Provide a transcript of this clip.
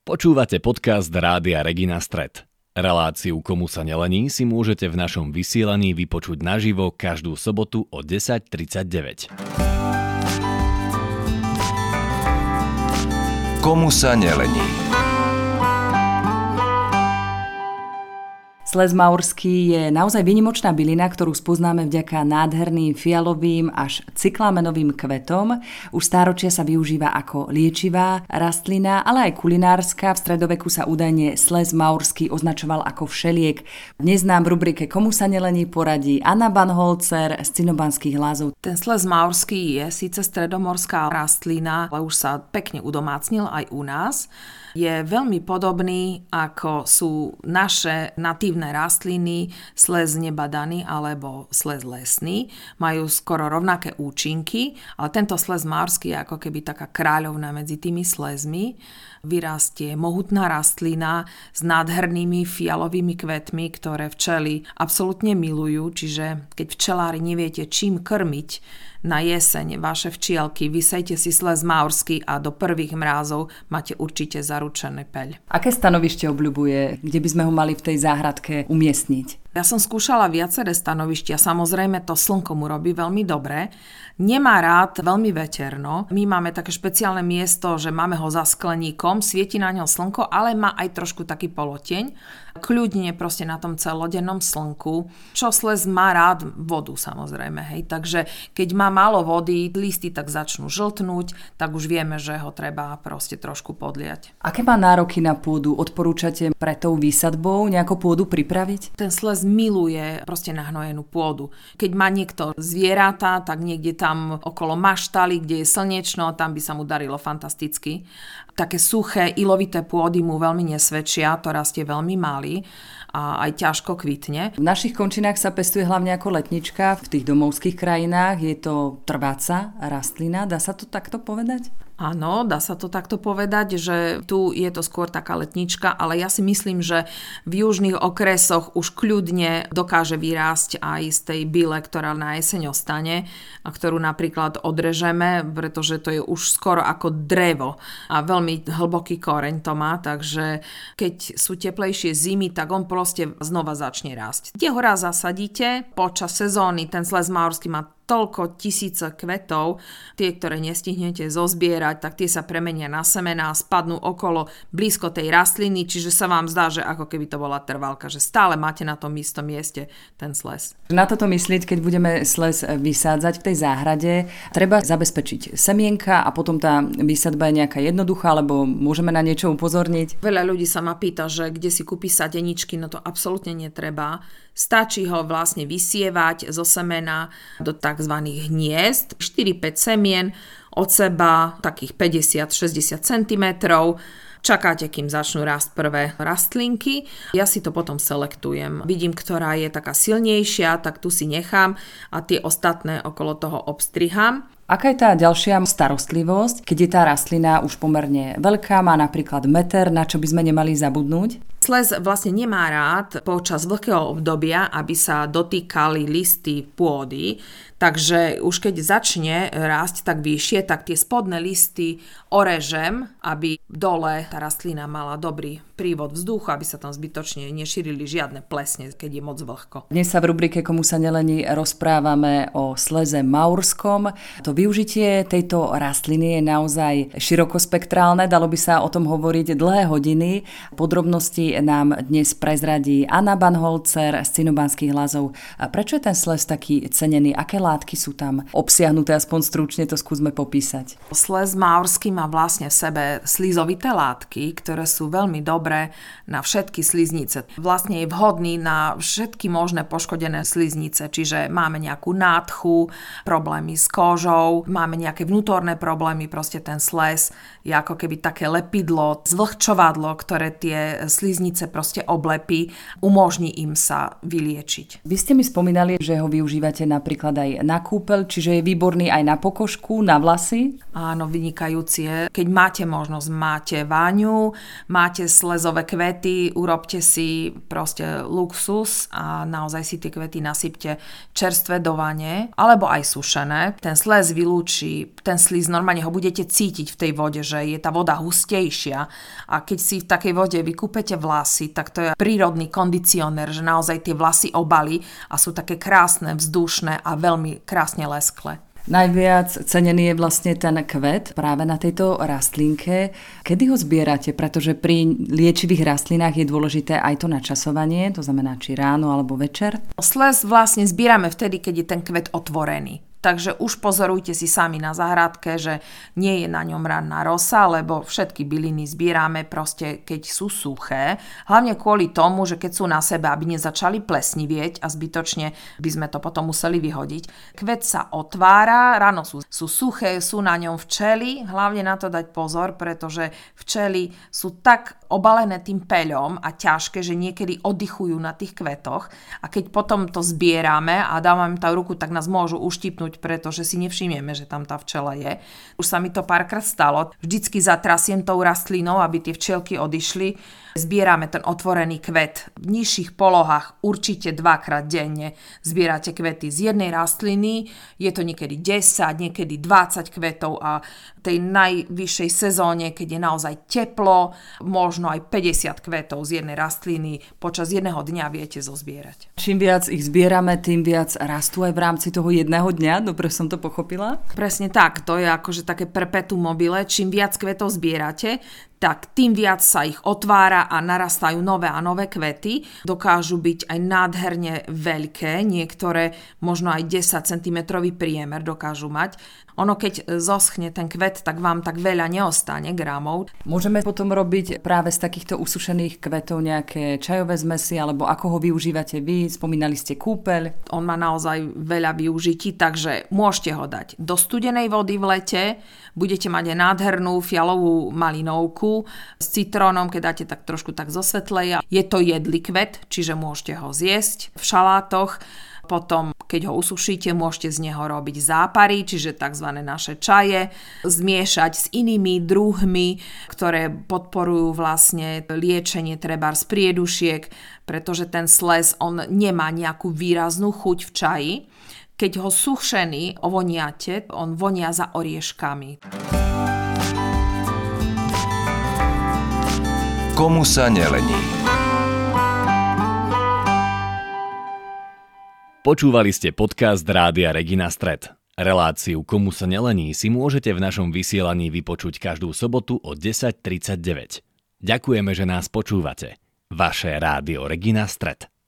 Počúvate podcast Rádia Regina Stret. Reláciu Komu sa nelení si môžete v našom vysielaní vypočuť naživo každú sobotu o 10:39. Komu sa nelení? Sles maurský je naozaj výnimočná bylina, ktorú spoznáme vďaka nádherným fialovým až cyklamenovým kvetom. Už stáročia sa využíva ako liečivá rastlina, ale aj kulinárska. V stredoveku sa údajne sles maurský označoval ako všeliek. Dnes nám v rubrike Komu sa nelení poradí Anna Banholzer z Cinobanských Lázov. Ten sles maurský je síce stredomorská rastlina, ale už sa pekne udomácnil aj u nás. Je veľmi podobný, ako sú naše natívne rastliny, sles nebadaný alebo sles lesný. Majú skoro rovnaké účinky, ale tento sles maurský je ako keby taká kráľovná medzi tými slezmi. Vyrastie mohutná rastlina s nádhernými fialovými kvetmi, ktoré včely absolútne milujú, čiže keď včelári neviete čím krmiť na jeseň vaše včielky, vysejte si sles maurský a do prvých mrázov máte určite zaručený peľ. Aké stanovište obľubuje? Kde by sme ho mali v tej záhradke umiestniť? Ja som skúšala viaceré stanovištia, samozrejme to slnko mu robí veľmi dobre. Nemá rád veľmi veterno. My máme také špeciálne miesto, že máme ho za skleníkom, svieti na ňo slnko, ale má aj trošku taký poloteň. Kľudne proste na tom celodennom slnku. Čo sles má rád? Vodu samozrejme, hej. Takže keď má málo vody, listy tak začnú žltnúť, tak už vieme, že ho treba proste trošku podliať. Aké má nároky na pôdu? Odporúčate pre tou výsadbou nejakú pôdu pripraviť? Ten sles miluje proste nahnojenú pôdu. Keď má niekto zvieratá, tak niekde tam okolo maštaly, kde je slnečno, tam by sa mu darilo fantasticky. Také suché, ilovité pôdy mu veľmi nesvedčia, to rastie veľmi malý a aj ťažko kvitne. V našich končinách sa pestuje hlavne ako letnička, v tých domovských krajinách je to trváca rastlina, dá sa to takto povedať? Áno, dá sa to takto povedať, že tu je to skôr taká letnička, ale ja si myslím, že v južných okresoch už kľudne dokáže vyrásť aj z tej byle, ktorá na jeseň ostane a ktorú napríklad odrežeme, pretože to je už skoro ako drevo a veľmi hlboký koreň to má, takže keď sú teplejšie zimy, tak on proste znova začne rásť. Kde ho raz zasadíte, počas sezóny ten sles maurský má toľko tisíce kvetov, tie, ktoré nestihnete zozbierať, tak tie sa premenia na semená, spadnú okolo blízko tej rastliny, čiže sa vám zdá, že ako keby to bola trvalka, že stále máte na tom istom mieste ten sles. Na toto myslieť, keď budeme sles vysádzať v tej záhrade, treba zabezpečiť semienka a potom tá výsadba je nejaká jednoduchá, alebo môžeme na niečo upozorniť? Veľa ľudí sa ma pýta, že kde si kúpi sadeničky, no to absolútne netreba. Stačí ho vlastne vysievať zo semena do tzv. Hniezd, 4-5 semien od seba, takých 50-60 cm. Čakáte, kým začnú rásť prvé rastlinky. Ja si to potom selektujem. Vidím, ktorá je taká silnejšia, tak tu si nechám a tie ostatné okolo toho obstriham. Aká je tá ďalšia starostlivosť, keď je tá rastlina už pomerne veľká, má napríklad meter, na čo by sme nemali zabudnúť? Sles vlastne nemá rád počas vlhkého obdobia, aby sa dotýkali listy pôdy, takže už keď začne rásť tak vyššie, tak tie spodné listy orežem, aby dole tá rastlina mala dobrý prívod vzduchu, aby sa tam zbytočne nešírili žiadne plesne, keď je moc vlhko. Dnes sa v rubrike Komu sa nelení rozprávame o sleze maurskom. To využitie tejto rastliny je naozaj širokospektrálne, dalo by sa o tom hovoriť dlhé hodiny. Podrobnosti nám dnes prezradí Anna Banholzer z Cinobanských Lázov. A prečo je ten sles taký cenený? Aké látky sú tam obsiahnuté? Aspoň stručne to skúsme popísať. Sles maurský má vlastne v sebe slizovité látky, ktoré sú veľmi dobré na všetky sliznice. Vlastne je vhodný na všetky možné poškodené sliznice, čiže máme nejakú nádchu, problémy s kožou, máme nejaké vnútorné problémy, proste ten sles je ako keby také lepidlo, zvlhčovadlo, ktoré tie sliznice sliznice proste oblepí, umožní im sa vyliečiť. Vy ste mi spomínali, že ho využívate napríklad aj na kúpeľ, čiže je výborný aj na pokožku, na vlasy? Áno, vynikajúci je. Keď máte možnosť, máte váňu, máte slezové kvety, urobte si proste luxus a naozaj si tie kvety nasypte čerstvé do vane, alebo aj sušené. Ten slez vylúči, ten sliz normálne ho budete cítiť v tej vode, že je tá voda hustejšia a keď si v takej vode vykúpete vlasy, tak to je prírodný kondicionér, že naozaj tie vlasy obalí a sú také krásne, vzdušné a veľmi krásne lesklé. Najviac cenený je vlastne ten kvet práve na tejto rastlinke. Kedy ho zbierate? Pretože pri liečivých rastlinách je dôležité aj to načasovanie, to znamená či ráno alebo večer. Slez vlastne zbierame vtedy, keď je ten kvet otvorený. Takže už pozorujte si sami na záhradke, že nie je na ňom ranná rosa, lebo všetky byliny zbierame proste, keď sú suché. Hlavne kvôli tomu, že keď sú na sebe, aby nezačali plesnivieť a zbytočne by sme to potom museli vyhodiť. Kvet sa otvára, ráno sú suché, sú na ňom včely. Hlavne na to dať pozor, pretože včely sú tak obalené tým peľom a ťažké, že niekedy oddychujú na tých kvetoch. A keď potom to zbierame a dávame tam ruku, tak nás môžu uštipnúť, pretože si nevšimneme, že tam tá včela je. Už sa mi to párkrát stalo. Vždycky zatrasiem tou rastlinou, aby tie včielky odišli. Zbierame ten otvorený kvet. V nižších polohách určite 2-krát denne zbierate kvety z jednej rastliny. Je to niekedy 10, niekedy 20 kvetov a tej najvyššej sezóne, keď je naozaj teplo, možno aj 50 kvetov z jednej rastliny počas jedného dňa viete zozbierať. Čím viac ich zbierame, tým viac rastú aj v rámci toho jedného dňa. Dobre som to pochopila? Presne tak, to je akože také perpetuum mobile. Čím viac kvetov zbierate, tak tým viac sa ich otvára a narastajú nové a nové kvety. Dokážu byť aj nádherne veľké, niektoré možno aj 10 cm priemer dokážu mať. Ono keď zoschne ten kvet, tak vám tak veľa neostane gramov. Môžeme potom robiť práve z takýchto usušených kvetov nejaké čajové zmesy, alebo ako ho využívate vy? Spomínali ste kúpeľ. On má naozaj veľa využití, takže môžete ho dať do studenej vody v lete, budete mať aj nádhernú fialovú malinovku s citrónom, keď dáte tak trošku tak zosvetleja. Je to jedlý kvet, čiže môžete ho zjesť v šalátoch. Potom, keď ho usušíte, môžete z neho robiť zápary, čiže tzv. Naše čaje, zmiešať s inými druhmi, ktoré podporujú vlastne liečenie trebárs priedušiek, pretože ten slez, on nemá nejakú výraznú chuť v čaji. Keď ho sušený ovoniate, on vonia za orieškami. Komu sa nelení? Počúvali ste podcast Rádia Regina Stret. Reláciu Komu sa nelení si môžete v našom vysielaní vypočuť každú sobotu o 10:39. Ďakujeme, že nás počúvate. Vaše Rádio Regina Stret.